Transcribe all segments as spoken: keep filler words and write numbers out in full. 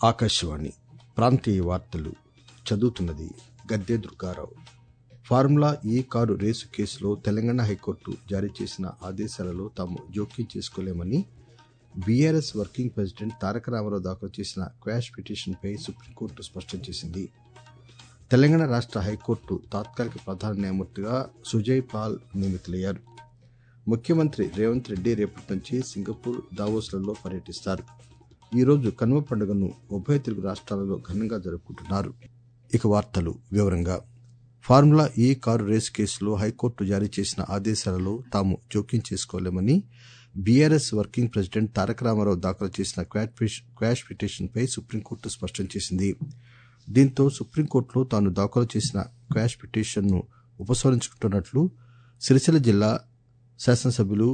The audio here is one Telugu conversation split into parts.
ఆకాశవాణి ప్రాంతీయ వార్తలు చదువుతున్నది Gadde Durgarao. Formula E car race కేసులో తెలంగాణ హైకోర్టు జారీ చేసిన ఆదేశాలలో తాము జోక్యం చేసుకోలేమని బీఆర్ఎస్ వర్కింగ్ ప్రెసిడెంట్ తారక రామారావు దాఖలు చేసిన క్వాష్ పిటిషన్పై సుప్రీంకోర్టు స్పష్టం చేసింది. తెలంగాణ రాష్ట్ర హైకోర్టు తాత్కాలిక ప్రధాన న్యాయమూర్తిగా సుజయ్ పాల్ నియమితులయ్యారు. ముఖ్యమంత్రి రేవంత్ రెడ్డి రేపటి నుంచి సింగపూర్, దావోస్లలో పర్యటిస్తారు. ఈ రోజు కనుమ పండుగను ఉభయ తెలుగు రాష్ట్రాలలో ఘనంగా జరుపుకుంటున్నారు. ఇక వార్తలు వివరంగా. ఫార్ములా ఈ కారు రేసు కేసులో హైకోర్టు జారీ చేసిన ఆదేశాలలో తాము జోక్యం చేసుకోలేమని బీఆర్ఎస్ వర్కింగ్ ప్రెసిడెంట్ తారక రామారావు దాఖలు చేసిన క్వాష్ పిటిషన్పై సుప్రీంకోర్టు స్పష్టం చేసింది. దీంతో సుప్రీంకోర్టులో తాను దాఖలు చేసిన క్వాష్ పిటిషన్ను ఉపసంహరించుకుంటున్నట్లు సిరిసిల్ల జిల్లా శాసనసభ్యులు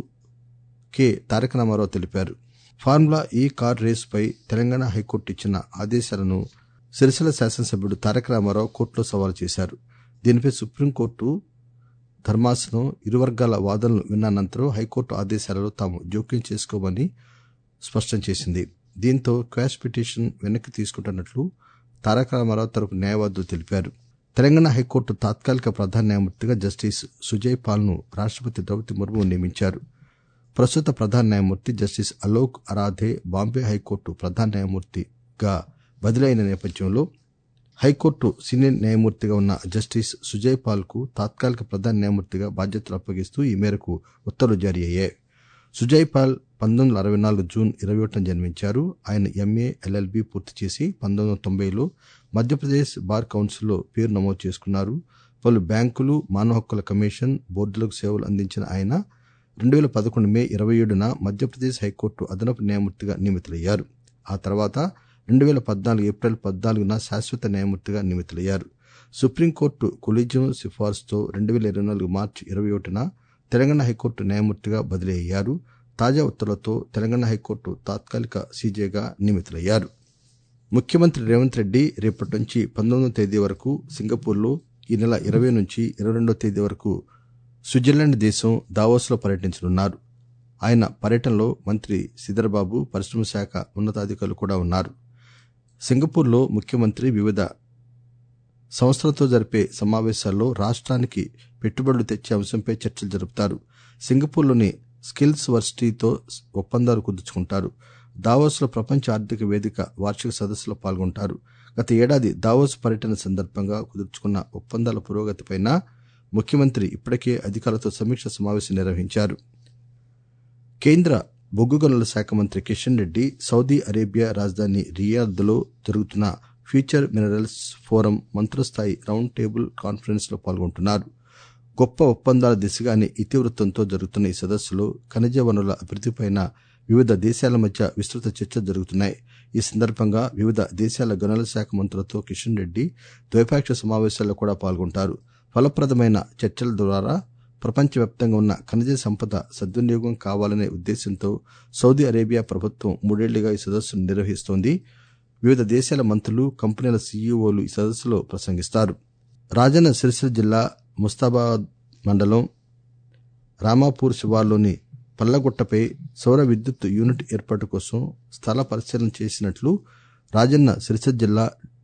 కె తారక రామారావు తెలిపారు. Formula E car రేసుపై Telangana high court ఇచ్చిన ఆదేశాలను సిరిసిల్ల శాసనసభ్యుడు తారక రామారావు కోర్టులో సవాలు చేశారు. దీనిపై సుప్రీంకోర్టు ధర్మాసనం ఇరు వర్గాల వాదనలు విన్న అనంతరం హైకోర్టు ఆదేశాలలో తాము జోక్యం చేసుకోమని స్పష్టం చేసింది. దీంతో క్వాష్ పిటిషన్ వెనక్కి తీసుకుంటున్నట్లు తారక రామారావు తరపు న్యాయవాదులు తెలిపారు. తెలంగాణ హైకోర్టు తాత్కాలిక ప్రధాన న్యాయమూర్తిగా జస్టిస్ సుజయ్ పాల్ ను రాష్ట్రపతి ద్రౌపది ముర్ము నియమించారు. ప్రస్తుత ప్రధాన న్యాయమూర్తి జస్టిస్ అలోక్ అరాధే బాంబే హైకోర్టు ప్రధాన న్యాయమూర్తిగా బదిలీ అయిన నేపథ్యంలో హైకోర్టు సీనియర్ న్యాయమూర్తిగా ఉన్న జస్టిస్ సుజయ్ పాల్ కు తాత్కాలిక ప్రధాన న్యాయమూర్తిగా బాధ్యతలు అప్పగిస్తూ ఈ మేరకు ఉత్తర్వులు జారీ అయ్యాయి. సుజయ్ పాల్ పంతొమ్మిది వందల అరవై నాలుగు జూన్ ఇరవై ఒకటిన జన్మించారు. ఆయన ఎంఏ, ఎల్ఎల్బి పూర్తి చేసి పంతొమ్మిది వందల తొంభైలో మధ్యప్రదేశ్ బార్ కౌన్సిల్లో పేరు నమోదు చేసుకున్నారు. పలు బ్యాంకులు, మానవ హక్కుల కమిషన్, బోర్డులకు సేవలు అందించిన ఆయన రెండు వేల పదకొండు మే ఇరవై ఏడున మధ్యప్రదేశ్ హైకోర్టు అదనపు న్యాయమూర్తిగా నియమితులయ్యారు. ఆ తర్వాత రెండు వేల పద్నాలుగు ఏప్రిల్ పద్నాలుగున శాశ్వత న్యాయమూర్తిగా నియమితులయ్యారు. సుప్రీంకోర్టు కొలీజియం సిఫార్సుతో రెండు వేల ఇరవై నాలుగు మార్చి ఇరవై ఒకటిన తెలంగాణ హైకోర్టు న్యాయమూర్తిగా బదిలీ అయ్యారు. తాజా ఉత్తర్వులతో తెలంగాణ హైకోర్టు తాత్కాలిక సీజేగా నియమితులయ్యారు. ముఖ్యమంత్రి రేవంత్ రెడ్డి రేపటి నుంచి పంతొమ్మిదవ తేదీ వరకు సింగపూర్లో, ఈ నెల ఇరవై నుంచి ఇరవై రెండవ తేదీ వరకు స్విట్జర్లాండ్ దేశం దావోస్ లో పర్యటించనున్నారు. ఆయన పర్యటనలో మంత్రి శ్రీధర్బాబు, పరిశ్రమ శాఖ ఉన్నతాధికారులు కూడా ఉన్నారు. సింగపూర్ లో ముఖ్యమంత్రి వివిధ సంస్థలతో జరిపే సమావేశాల్లో రాష్ట్రానికి పెట్టుబడులు తెచ్చే అంశంపై చర్చలు జరుపుతారు. సింగపూర్లోని స్కిల్స్ వర్సిటీతో ఒప్పందాలు కుదుర్చుకుంటారు. దావోస్ లో ప్రపంచ ఆర్థిక వేదిక వార్షిక సదస్సులో పాల్గొంటారు. గత ఏడాది దావోస్ పర్యటన సందర్భంగా కుదుర్చుకున్న ఒప్పందాల పురోగతిపై ముఖ్యమంత్రి ఇప్పటికే అధికారులతో సమీక్ష సమావేశం నిర్వహించారు. కేంద్ర బొగ్గు గనుల శాఖ మంత్రి కిషన్ రెడ్డి సౌదీ అరేబియా రాజధాని రియాద్ లో జరుగుతున్న ఫ్యూచర్ మినరల్స్ ఫోరం మంత్రిస్థాయి రౌండ్ టేబుల్ కాన్ఫరెన్స్ లో పాల్గొంటున్నారు. గొప్ప ఒప్పందాల దిశగా అనే ఇతివృత్తంతో జరుగుతున్న ఈ సదస్సులో ఖనిజ వనరుల అభివృద్దిపై వివిధ దేశాల మధ్య విస్తృత చర్చలు జరుగుతున్నాయి. ఈ సందర్భంగా వివిధ దేశాల గనుల శాఖ మంత్రులతో కిషన్ రెడ్డి ద్వైపాక్షిక సమావేశాల్లో కూడా పాల్గొంటారు. ఫలప్రదమైన చర్చల ద్వారా ప్రపంచవ్యాప్తంగా ఉన్న ఖనిజ సంపద సద్వినియోగం కావాలనే ఉద్దేశంతో సౌదీ అరేబియా ప్రభుత్వం మూడేళ్లుగా ఈ సదస్సును నిర్వహిస్తోంది. వివిధ దేశాల మంత్రులు, కంపెనీల సీఈఓలు ఈ సదస్సులో ప్రసంగిస్తారు. రాజన్న సిరిసిల్ల జిల్లా ముస్తాబాద్ మండలం రామాపూర్ శివార్లోని పల్లగుట్టపై సౌర విద్యుత్ యూనిట్ ఏర్పాటు కోసం స్థల పరిశీలన చేసినట్లు రాజన్న సిరిసిల్ల జిల్లా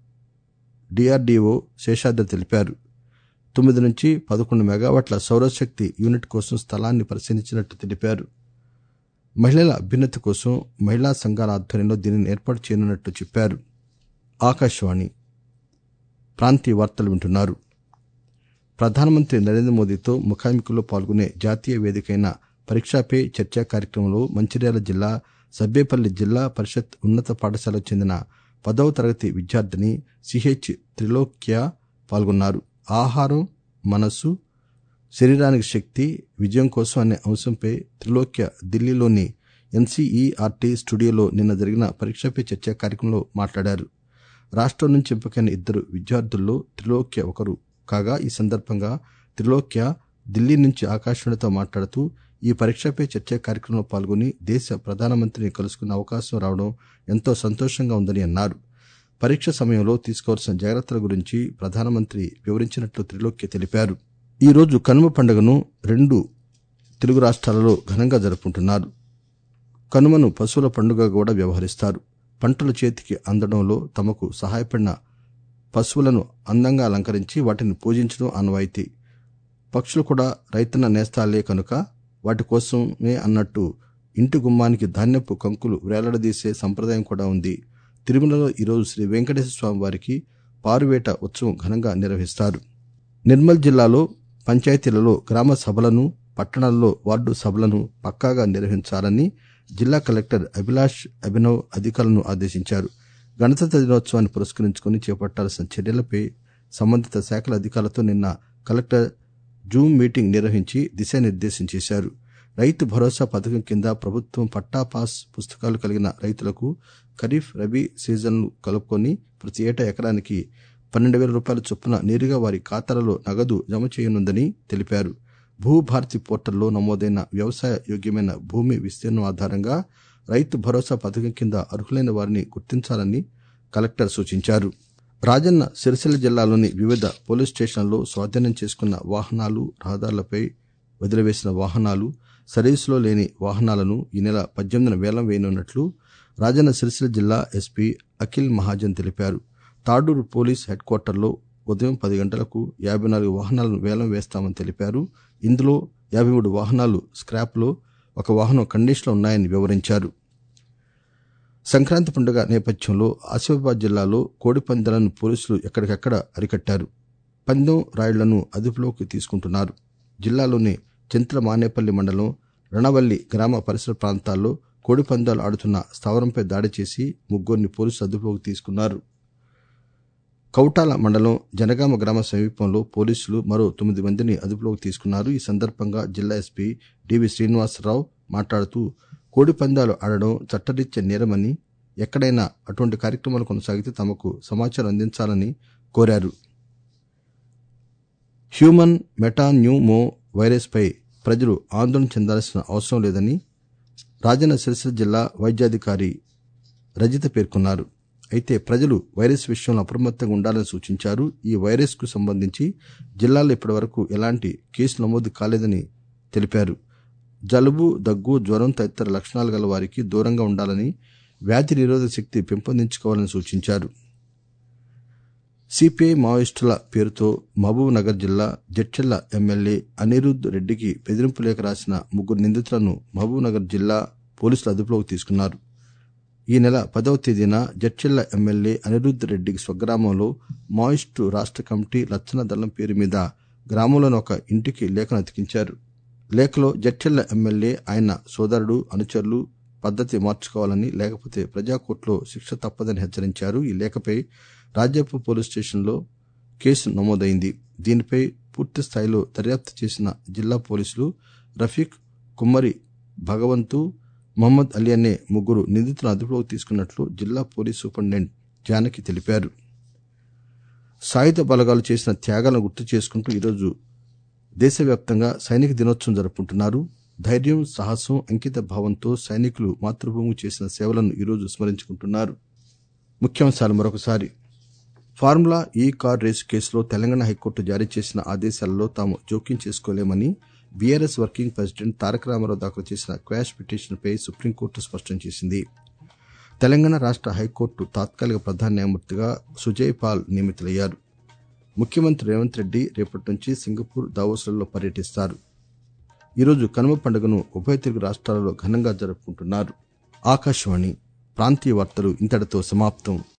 డీఆర్డీఓ శేషాద్రి తెలిపారు. తొమ్మిది నుంచి పదకొండు మెగావాట్ల సౌరశక్తి యూనిట్ కోసం స్థలాన్ని పరిశీలించినట్లు తెలిపారు. మహిళల అభ్యున్నతి కోసం మహిళా సంఘాల ఆధ్వర్యంలో దీనిని ఏర్పాటు చేయనున్నట్లు చెప్పారు. ఆకాశవాణి ప్రాంతీయ వార్తలు వింటున్నారు. ప్రధానమంత్రి నరేంద్ర మోదీతో ముఖాముఖిలో పాల్గొనే జాతీయ వేదికైన పరీక్షా పే చర్చా కార్యక్రమంలో మంచిర్యాల జిల్లా సబ్బేపల్లి జిల్లా పరిషత్ ఉన్నత పాఠశాలకు చెందిన పదవ తరగతి విద్యార్థిని సిహెచ్ త్రిలోక్య పాల్గొన్నారు. ఆహారం, మనస్సు, శరీరానికి శక్తి, విజయం కోసం అనే అంశంపై త్రిలోక్య ఢిల్లీలోని ఎన్సీఈఆర్టీ స్టూడియోలో నిన్న జరిగిన పరీక్షపై చర్చా కార్యక్రమంలో మాట్లాడారు. రాష్ట్రం నుంచి ఎంపికైన ఇద్దరు విద్యార్థుల్లో త్రిలోక్య ఒకరు కాగా, ఈ సందర్భంగా త్రిలోక్య ఢిల్లీ నుంచి ఆకాశవాణితో మాట్లాడుతూ ఈ పరీక్షపై చర్చా కార్యక్రమంలో పాల్గొని దేశ ప్రధానమంత్రిని కలుసుకున్న అవకాశం రావడం ఎంతో సంతోషంగా ఉందని అన్నారు. పరీక్ష సమయంలో తీసుకోవాల్సిన జాగ్రత్తల గురించి ప్రధానమంత్రి వివరించినట్లు త్రిలోక్య తెలిపారు. ఈ రోజు కనుమ పండుగను రెండు తెలుగు రాష్ట్రాలలో ఘనంగా జరుపుకుంటున్నారు. కనుమను పశువుల పండుగగా కూడా వ్యవహరిస్తారు. పంటలు చేతికి అందడంలో తమకు సహాయపడిన పశువులను అందంగా అలంకరించి వాటిని పూజించడం ఆనవాయితీ. పక్షులు కూడా రైతన్న నేస్తాలే కనుక వాటి కోసమే అన్నట్టు ఇంటి గుమ్మానికి ధాన్యపు కంకులు వేలాడదీసే సంప్రదాయం కూడా ఉంది. తిరుమలలో ఈరోజు శ్రీ వెంకటేశ్వర స్వామి వారికి పారువేట ఉత్సవం ఘనంగా నిర్వహిస్తారు. నిర్మల్ జిల్లాలో పంచాయతీలలో గ్రామ సభలను, పట్టణాల్లో వార్డు సభలను పక్కాగా నిర్వహించాలని జిల్లా కలెక్టర్ అభిలాష్ అభినవ్ అధికారులను ఆదేశించారు. గణతంత్ర దినోత్సవాన్ని పురస్కరించుకుని చేపట్టాల్సిన చర్యలపై సంబంధిత శాఖల అధికారులతో నిన్న కలెక్టర్ జూమ్ మీటింగ్ నిర్వహించి దిశానిర్దేశం చేశారు. రైతు భరోసా పథకం కింద ప్రభుత్వం పట్టా పాస్ పుస్తకాలు కలిగిన రైతులకు ఖరీఫ్, రబీ సీజన్లు కలుపుకొని ప్రతి ఏటా ఎకరానికి పన్నెండు వేల రూపాయల చొప్పున నేరుగా వారి ఖాతాలలో నగదు జమ చేయనుందని తెలిపారు. భూభారతి పోర్టల్లో నమోదైన వ్యవసాయ యోగ్యమైన భూమి విస్తీర్ణం ఆధారంగా రైతు భరోసా పథకం కింద అర్హులైన వారిని గుర్తించాలని కలెక్టర్ సూచించారు. రాజన్న సిరిసిల్ల జిల్లాలోని వివిధ పోలీస్ స్టేషన్లలో స్వాధీనం చేసుకున్న వాహనాలు, రహదారులపై వదిలివేసిన వాహనాలు, సర్వీసులో లేని వాహనాలను ఈ నెల పద్దెనిమిదిన వేలం వేయనున్నట్లు రాజన్న సిరిసిల్ల జిల్లా ఎస్పీ అఖిల్ మహాజన్ తెలిపారు. తాడూరు పోలీస్ హెడ్ క్వార్టర్లో ఉదయం పది గంటలకు యాభై నాలుగు వాహనాలను వేలం వేస్తామని తెలిపారు. ఇందులో యాభై మూడు వాహనాలు స్క్రాప్లో, ఒక వాహనం కండిషన్లో ఉన్నాయని వివరించారు. సంక్రాంతి పండుగ నేపథ్యంలో ఆసిఫాబాద్ జిల్లాలో కోడి పందాలను పోలీసులు ఎక్కడికక్కడ అరికట్టారు. పందెం రాయుళ్లను అదుపులోకి తీసుకుంటున్నారు. జిల్లాలోని చింతల మానేపల్లి మండలం రణవల్లి గ్రామ పరిసర ప్రాంతాల్లో కోడి పందాలు ఆడుతున్న స్థావరంపై దాడి చేసి ముగ్గురిని పోలీసులు అదుపులోకి తీసుకున్నారు. కౌటాల మండలం జనగామ గ్రామ సమీపంలో పోలీసులు మరో తొమ్మిది మందిని అదుపులోకి తీసుకున్నారు. ఈ సందర్భంగా జిల్లా ఎస్పీ డివి శ్రీనివాసరావు మాట్లాడుతూ కోడి పందాలు ఆడడం చట్టరీత్యా నేరమని, ఎక్కడైనా అటువంటి కార్యక్రమాలు కొనసాగితే తమకు సమాచారం అందించాలని కోరారు. హ్యూమన్ మెటాన్యూమో వైరస్ పై ప్రజలు ఆందోళన చెందాల్సిన అవసరం లేదని రాజన్న సిరిసిల్ల జిల్లా వైద్యాధికారి రజిత పేర్కొన్నారు. అయితే ప్రజలు వైరస్ విషయంలో అప్రమత్తంగా ఉండాలని సూచించారు. ఈ వైరస్ కు సంబంధించి జిల్లాలో ఇప్పటివరకు ఎలాంటి కేసులు నమోదు కాలేదని తెలిపారు. జలుబు, దగ్గు, జ్వరం తదితర లక్షణాలు గల వారికి దూరంగా ఉండాలని, వ్యాధి నిరోధక శక్తి పెంపొందించుకోవాలని సూచించారు. సిపిఐ మావోయిస్టుల పేరుతో మహబూబ్ నగర్ జిల్లా జడ్చర్ల ఎమ్మెల్యే అనిరుద్ రెడ్డికి బెదిరింపు లేఖ రాసిన ముగ్గురు నిందితులను మహబూబ్ నగర్ జిల్లా పోలీసులు అదుపులోకి తీసుకున్నారు. ఈ నెల పదవ తేదీన జడ్చర్ల ఎమ్మెల్యే అనిరుద్ రెడ్డికి స్వగ్రామంలో మావోయిస్టు రాష్ట్ర కమిటీ లచ్చన దళం పేరు మీద గ్రామంలోని ఒక ఇంటికి లేఖను అతికించారు. లేఖలో జడ్చర్ల ఎమ్మెల్యే, ఆయన సోదరుడు, అనుచరులు పద్ధతి మార్చుకోవాలని, లేకపోతే ప్రజాకోర్టులో శిక్ష తప్పదని హెచ్చరించారు. ఈ లేఖపై రాజ్యపు పోలీస్ స్టేషన్లో కేసు నమోదైంది. దీనిపై పూర్తి స్థాయిలో దర్యాప్తు చేసిన జిల్లా పోలీసులు రఫీక్, కుమ్మరి భగవంతు, మహమ్మద్ అలీ అనే ముగ్గురు నిందితులను అదుపులోకి తీసుకున్నట్లు జిల్లా పోలీస్ సూపరింటెండెంట్ జానకి తెలిపారు. సాయుధ బలగాలు చేసిన త్యాగాలను గుర్తు చేసుకుంటూ ఈరోజు దేశవ్యాప్తంగా సైనిక దినోత్సవం జరుపుకుంటున్నారు. ధైర్యం, సాహసం, అంకిత భావంతో సైనికులు మాతృభూమికి చేసిన సేవలను ఈరోజు స్మరించుకుంటున్నారు. ముఖ్యాంశాలు మరొకసారి. ఫార్ములా ఈ కార్ రేసు కేసులో తెలంగాణ హైకోర్టు జారీ చేసిన ఆదేశాలలో తాము జోక్యం చేసుకోలేమని బీఆర్ఎస్ వర్కింగ్ ప్రెసిడెంట్ తారక రామారావు దాఖలు చేసిన క్వాష్ పిటిషన్పై సుప్రీంకోర్టు స్పష్టం చేసింది. తెలంగాణ రాష్ట్ర హైకోర్టు తాత్కాలిక ప్రధాన న్యాయమూర్తిగా సుజయ్ పాల్ నియమితులయ్యారు. ముఖ్యమంత్రి రేవంత్ రెడ్డి రేపటి నుంచి సింగపూర్, దావోస్లలో పర్యటిస్తారు. ఈరోజు కనుమ పండుగను ఉభయ తెలుగు రాష్ట్రాలలో ఘనంగా జరుపుకుంటున్నారు. ఆకాశవాణి ప్రాంతీయ వార్తలు ఇంతటితో సమాప్తం.